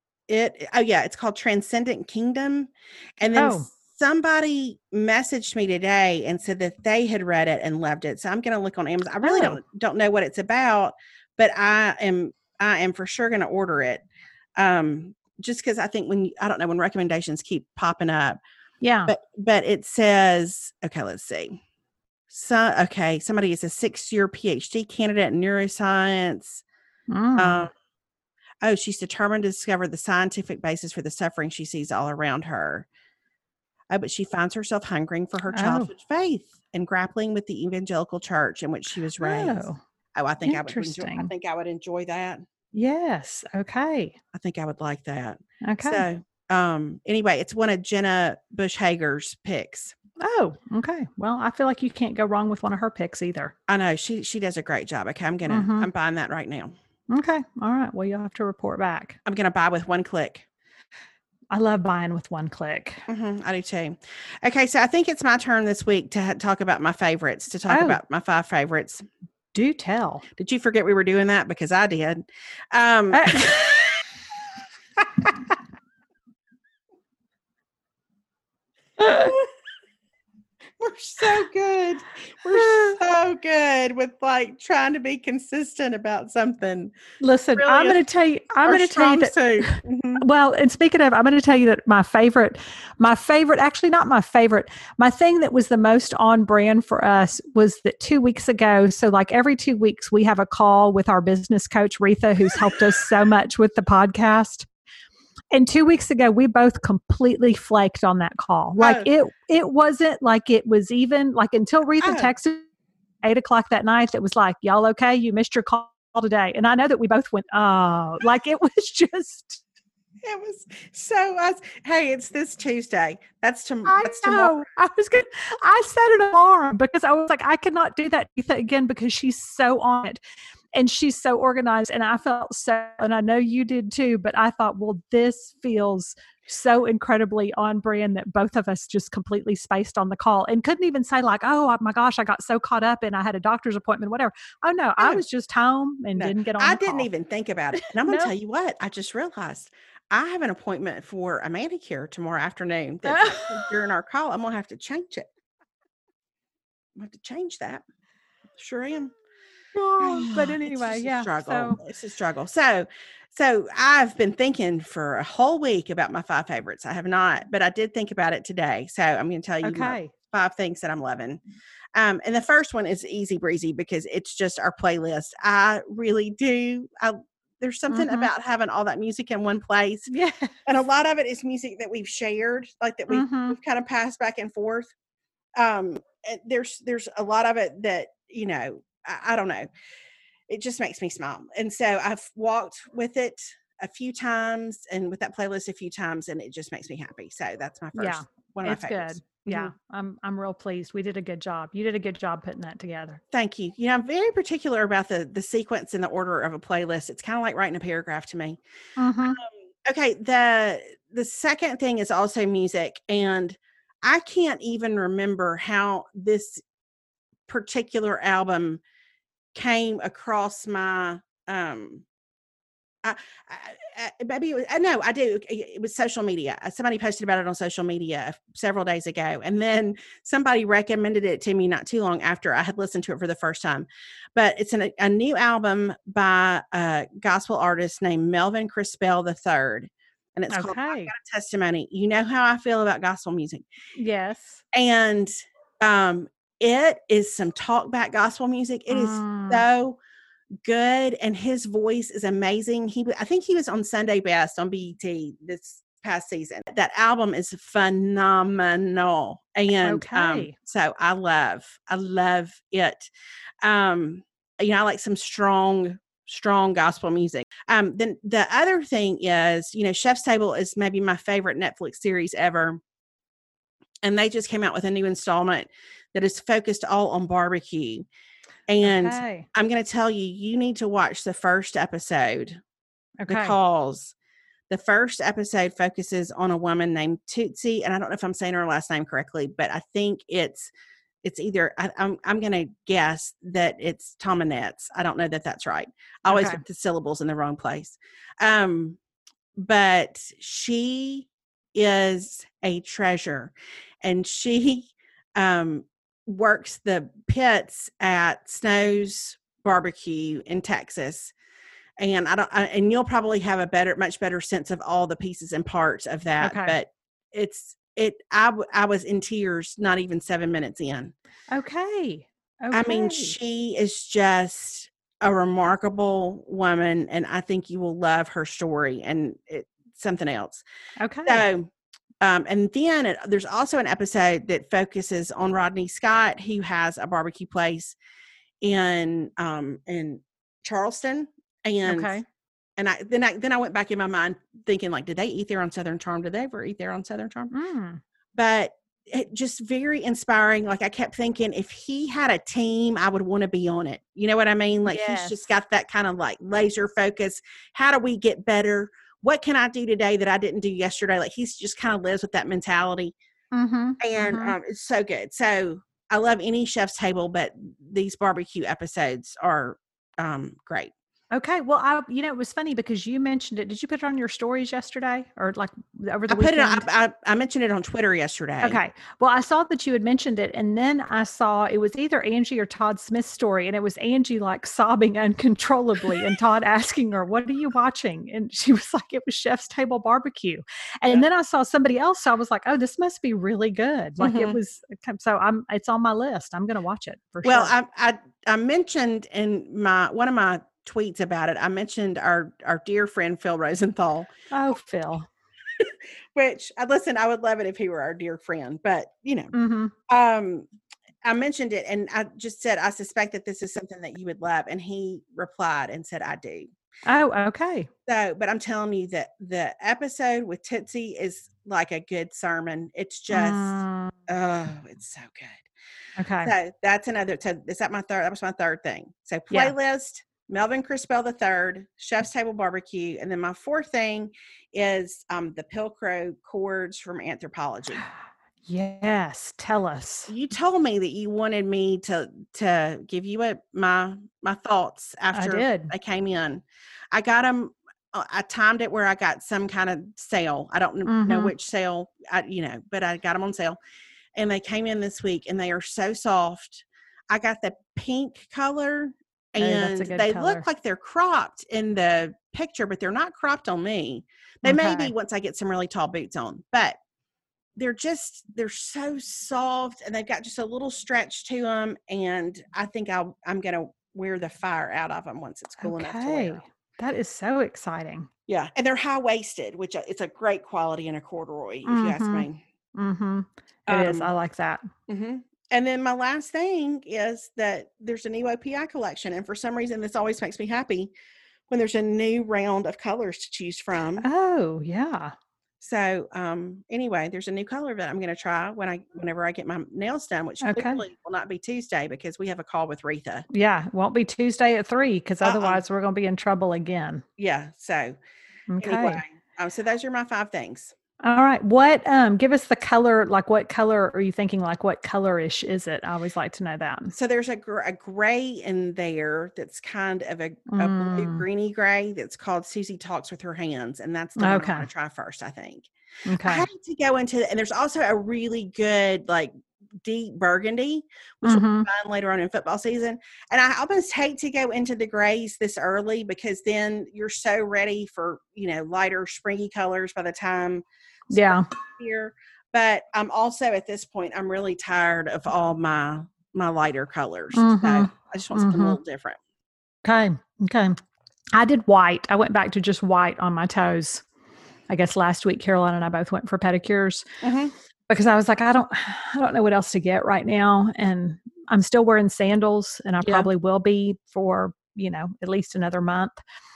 It oh yeah, it's called Transcendent Kingdom. And then Oh. somebody messaged me today and said that they had read it and loved it. So I'm going to look on Amazon. I really Oh. don't don't know what it's about, but I am I am for sure going to order it. Um just cuz I think when I don't know when recommendations keep popping up. Yeah. But but it says, okay, let's see. So okay, somebody is a six-year PhD candidate in neuroscience. Mm. Um Oh, she's determined to discover the scientific basis for the suffering she sees all around her. Oh, but she finds herself hungering for her Oh. childhood faith and grappling with the evangelical church in which she was raised. Oh, Oh, I think I would enjoy, I interesting. think I would enjoy that. Yes. Okay. I think I would like that. Okay. So, um, anyway, it's one of Jenna Bush Hager's picks. Oh, okay. Well, I feel like you can't go wrong with one of her picks either. I know she she does a great job. Okay, I'm gonna Mhm. I'm buying that right now. Okay. All right. Well, you'll have to report back. I'm gonna buy with one click. I love buying with one click. hmm I do too. Okay, so I think it's my turn this week to ha- talk about my favorites, to talk Oh. about my five favorites. Do tell. Did you forget we were doing that? Because I did. Um, Uh, we're so good. We're so good with like trying to be consistent about something. Listen, Really I'm is going to tell you. I'm Our going to tell you strong that. suit. Mhm. Well, and speaking of, I'm going to tell you that my favorite, my favorite, actually not my favorite, my thing that was the most on brand for us was that two weeks ago. So like every two weeks we have a call with our business coach, Retha, who's helped us so much with the podcast. And two weeks ago, we both completely flaked on that call. Like Oh. it, it wasn't like it was even like until Retha Oh. texted eight o'clock that night. That was like, y'all okay? You missed your call today. And I know that we both went, oh, like it was just. It was so us. Hey, it's this Tuesday. That's, to, I that's tomorrow. know. I was good. I set an alarm because I was like, I cannot do that again because she's so on it and she's so organized. And I felt so, and I know you did too, but I thought, well, this feels so incredibly on brand that both of us just completely spaced on the call and couldn't even say like, oh my gosh, I got so caught up and I had a doctor's appointment, whatever. Oh no, I No. was just home and No, didn't get on I the didn't call. even think about it. And I'm going to No. tell you what, I just realized I have an appointment for a manicure tomorrow afternoon. That's actually during our call. I'm going to have to change it. I'm going to have to change that. Sure am. Oh, but It's anyway, just a yeah. struggle. So It's a struggle. So, so I've been thinking for a whole week about my five favorites. I have not, but I did think about it today. So I'm going to tell you my okay. five things that I'm loving. Um, and the first one is easy breezy because it's just our playlist. I really do. I, there's something Mhm. about having all that music in one place. Yeah. And a lot of it is music that we've shared, like that we've, Mhm. we've kind of passed back and forth. Um, and there's, there's a lot of it that, you know, I, I don't know. It just makes me smile. And so I've walked with it a few times and with that playlist a few times, and it just makes me happy. So that's my first, Yeah, one of it's my favorites. good. Yeah, I'm I'm real pleased. We did a good job. You did a good job putting that together. Thank you. You know, I'm very particular about the the sequence and the order of a playlist. It's kind of like writing a paragraph to me. Mm-hmm. Um, okay, the the second thing is also music, and I can't even remember how this particular album came across my um I, I, I, maybe it was, I know I do. It was social media. Somebody posted about it on social media several days ago. And then somebody recommended it to me not too long after I had listened to it for the first time. But it's an, a new album by a gospel artist named Melvin Crispell the third. And it's called I've Okay. Got a Testimony. You know how I feel about gospel music. Yes. And um, it is some talk back gospel music. It is Mm. so good, and his voice is amazing. He, I think he was on Sunday Best on B E T this past season. That album is phenomenal, and Okay. um, so I love, I love it. Um, you know, I like some strong, strong gospel music. Um, then the other thing is, you know, Chef's Table is maybe my favorite Netflix series ever, and they just came out with a new installment that is focused all on barbecue. And Okay. I'm going to tell you, you need to watch the first episode Okay. because the first episode focuses on a woman named Tootsie. And I don't know if I'm saying her last name correctly, but I think it's, it's either, I, I'm, I'm going to guess that it's Tominetz. I don't know that that's right. I always Okay. get the syllables in the wrong place. Um, but she is a treasure, and she, um, works the pits at Snow's Barbecue in Texas. And I don't, I, and you'll probably have a better, much better sense of all the pieces and parts of that. Okay. But it's, it, I, w- I was in tears, not even seven minutes in. Okay. Okay. I mean, she is just, a remarkable woman, and I think you will love her story and it, something else. Okay. So, um, and then it, there's also an episode that focuses on Rodney Scott, who has a barbecue place in um, in Charleston, and Okay. and I then I then I went back in my mind thinking, like, did they eat there on Southern Charm? Did they ever eat there on Southern Charm? Mm. But it just very inspiring. Like, I kept thinking, if he had a team, I would want to be on it. You know what I mean? Like, he's just Yes. got that kind of like laser focus. How do we get better? What can I do today that I didn't do yesterday? Like, he's just kind of lives with that mentality. Mm-hmm. And mm-hmm. um, it's so good. So I love any chef's table, but these barbecue episodes are um, great. Okay. Well, I, you know, it was funny because you mentioned it. Did you put it on your stories yesterday or like over the I put weekend? it. I, I, I mentioned it on Twitter yesterday. Okay. Well, I saw that you had mentioned it, and then I saw it was either Angie or Todd Smith's story, and it was Angie like sobbing uncontrollably, and Todd asking her, "What are you watching?" And she was like, "It was Chef's Table Barbecue." And Yeah. then I saw somebody else, so I was like, "Oh, this must be really good." Like Mhm. it was. So I'm. It's on my list. I'm going to watch it for Well, sure. I, I I mentioned in my one of my tweets about it, I mentioned our our dear friend Phil Rosenthal, Oh, Phil. which I listen, I would love it if he were our dear friend, but you know, Mm-hmm. um, I mentioned it and I just said I suspect that this is something that you would love, and he replied and said I do. Oh, okay. So, but I'm telling you that the episode with Tootsie is like a good sermon. It's just, Mm, oh, it's so good. okay. So that's another. So is that my third? That was my third thing. So Yeah. playlist, Melvin Crispell the third, Chef's Table Barbecue, and then my fourth thing is um the Pilcrow chords from Anthropology. Yes. Tell us. You told me that you wanted me to to give you a my my thoughts after I did. they came in. I got them. I timed it where I got some kind of sale. I don't Mm-hmm. know which sale, I, you know, but I got them on sale. And they came in this week, and they are so soft. I got the pink color, Oh, that's a and good they color. look like they're cropped in the picture, but they're not cropped on me. They may Okay. be once I get some really tall boots on, but they're just, they're so soft, and they've got just a little stretch to them. And I think I'll, I'm going to wear the fire out of them once it's cool enough to Okay. wear. That is so exciting. Yeah. And they're high waisted, which uh, it's a great quality in a corduroy, if you ask Mm-hmm. me. Mm-hmm. It is. Um, I like that. Mm-hmm. And then my last thing is that there's a new O P I collection. And for some reason, this always makes me happy when there's a new round of colors to choose from. Oh, yeah. So um, anyway, there's a new color that I'm going to try when I, whenever I get my nails done, which Okay. clearly will not be Tuesday because we have a call with Retha. Yeah. It won't be Tuesday at three because Uh-uh. otherwise we're going to be in trouble again. Yeah. So Okay. anyway, um, so those are my five things. All right. What, um, give us the color, like what color are you thinking? Like what colorish is it? I always like to know that. So there's a, gr- a gray in there that's kind of a, a blue Mm, greeny gray that's called Susie Talks with Her Hands. And that's the one I okay. want to try first, I think. I Okay. hate to go into, and there's also a really good, like, deep burgundy, which will Mm-hmm. be fun later on in football season. And I almost hate to go into the grays this early because then you're so ready for, you know, lighter, springy colors by the time Yeah. here. But I'm also at this point, I'm really tired of all my my lighter colors. Mhm. So I just want something Mhm. a little different. Okay. Okay. I did white. I went back to just white on my toes. I guess last week Caroline and I both went for pedicures Mhm. because I was like, I don't I don't know what else to get right now. And I'm still wearing sandals, and I Yeah. probably will be for, you know, at least another month.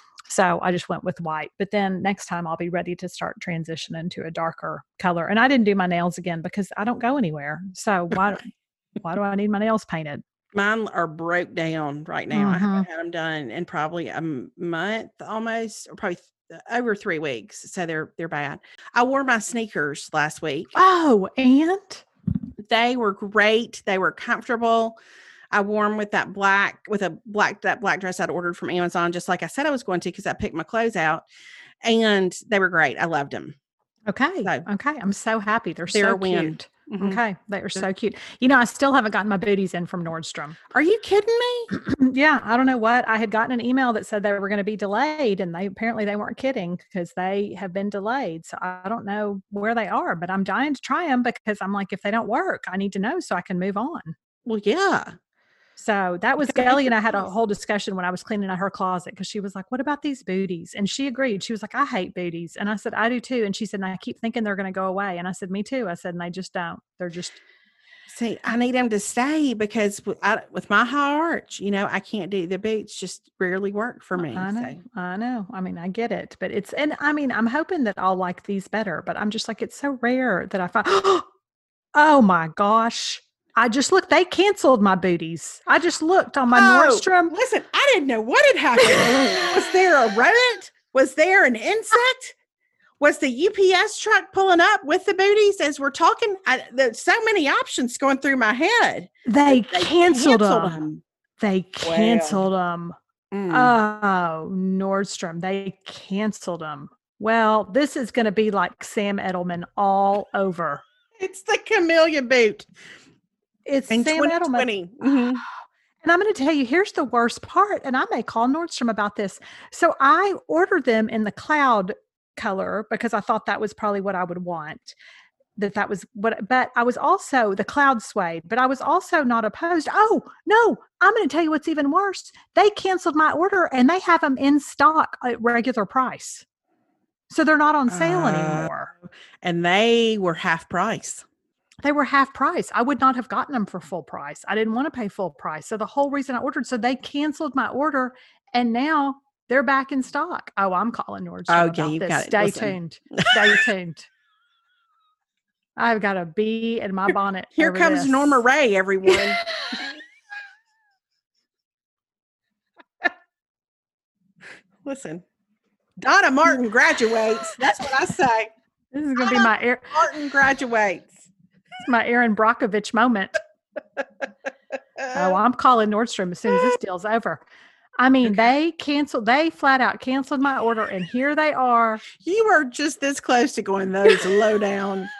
So I just went with white. But then next time I'll be ready to start transitioning to a darker color. And I didn't do my nails again because I don't go anywhere. So why why do I need my nails painted? Mine are broke down right now. I Mhm. haven't had them done in probably a m- month almost, or probably th- over three weeks. So they're they're bad. I wore my sneakers last week. Oh, and They were great. They were comfortable. I wore them with that black, with a black, that black dress I'd ordered from Amazon, just like I said I was going to, because I picked my clothes out, and they were great. I loved them. okay. So Okay. I'm so happy. They're, they're so a win. cute. Mhm. Okay. They are so cute. You know, I still haven't gotten my booties in from Nordstrom. Are you kidding me? Yeah, I don't know what. I had gotten an email that said they were going to be delayed, and they apparently they weren't kidding because they have been delayed. So I don't know where they are, but I'm dying to try them because I'm like, if they don't work, I need to know so I can move on. Well, yeah. So that was Okay, Gelly, and I make had your a choice. whole discussion when I was cleaning out her closet because she was like, "What about these booties?" And she agreed. She was like, "I hate booties," and I said, "I do too." And she said, "And I keep thinking they're going to go away." And I said, "Me too." I said, "And they just don't. They're just." See, I need them to stay because with, I, with my high arch, you know, I can't do the boots. Just rarely work for me. I know, So I know. I mean, I get it, but it's, and I mean, I'm hoping that I'll like these better. But I'm just like, it's so rare that I find. Oh my gosh! I just looked. They canceled my booties. I just looked on my Oh, Nordstrom. listen, I didn't know what had happened. Was there a rodent? Was there an insect? Was the U P S truck pulling up with the booties as we're talking? I, there's so many options going through my head. They, They canceled, canceled them. them. They Well, canceled them. mm, Oh, Nordstrom. They canceled them. Well, this is going to be like Sam Edelman all over. it's the Camellia boot It's in Sam twenty Edelman. twenty. Mhm. And I'm going to tell you, here's the worst part. And I may call Nordstrom about this. So I ordered them in the cloud color because I thought that was probably what I would want. That that was what, but I was also the cloud suede, but I was also not opposed. Oh, no, I'm going to tell you what's even worse. They canceled my order and they have them in stock at regular price. So they're not on sale Uh, anymore. And they were half price. They were half price. I would not have gotten them for full price. I didn't want to pay full price. So the whole reason I ordered, so they canceled my order and now they're back in stock. Oh, I'm calling Nordstrom Oh, yeah, about you've this. got it. Stay Listen. tuned. Stay tuned. I've got a bee in my bonnet. Here over comes this. Norma Ray, everyone. Listen, Donna Martin graduates. That's what I say. This is going to be my Aaron, Martin graduates. my Aaron Brockovich moment. Oh, I'm calling Nordstrom as soon as this deal's over. I mean, Okay. they canceled, they flat out canceled my order, and here they are. You were just this close to going those low down.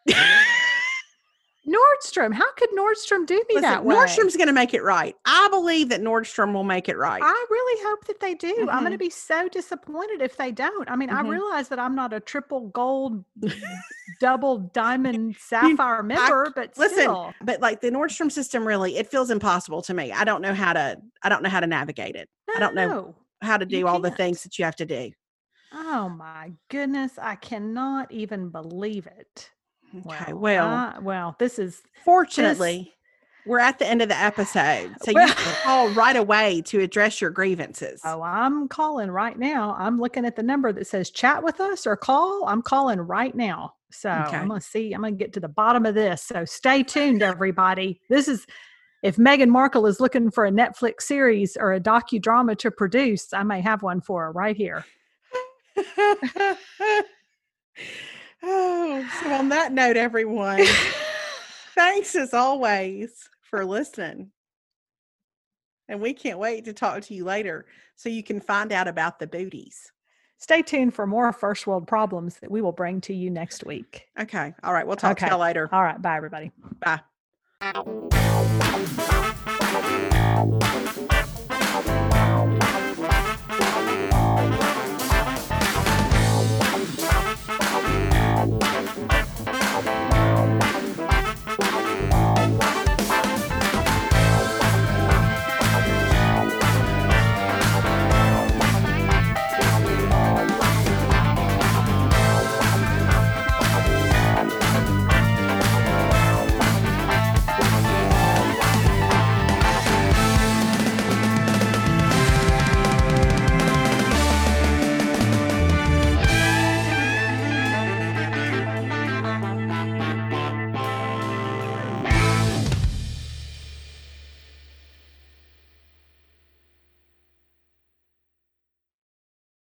Nordstrom, how could Nordstrom do me Listen, that way? Nordstrom's going to make it right. I believe that Nordstrom will make it right. I really hope that they do. I'm going to Mhm. be so disappointed if they don't. I mean, Mhm. I realize that I'm not a triple gold, double diamond sapphire member, but Listen, still. but like the Nordstrom system, really, it feels impossible to me. I don't know how to. I don't know how to navigate it. I don't know No. how to do you all the can't. things that you have to do. Oh my goodness, I cannot even believe it. Okay, Well, well, uh, well, this is fortunately, we're at the end of the episode, so Well- you can call right away to address your grievances. Oh, I'm calling right now. I'm looking at the number that says chat with us or call. I'm calling right now. So Okay. I'm going to see, I'm going to get to the bottom of this. So stay tuned, everybody. This is, if Meghan Markle is looking for a Netflix series or a docudrama to produce, I may have one for her right here. Oh, so on that note, everyone, thanks as always for listening. And we can't wait to talk to you later so you can find out about the booties. Stay tuned for more first world problems that we will bring to you next week. Okay. All right. We'll talk Okay. to y'all later. All right. Bye, everybody. Bye.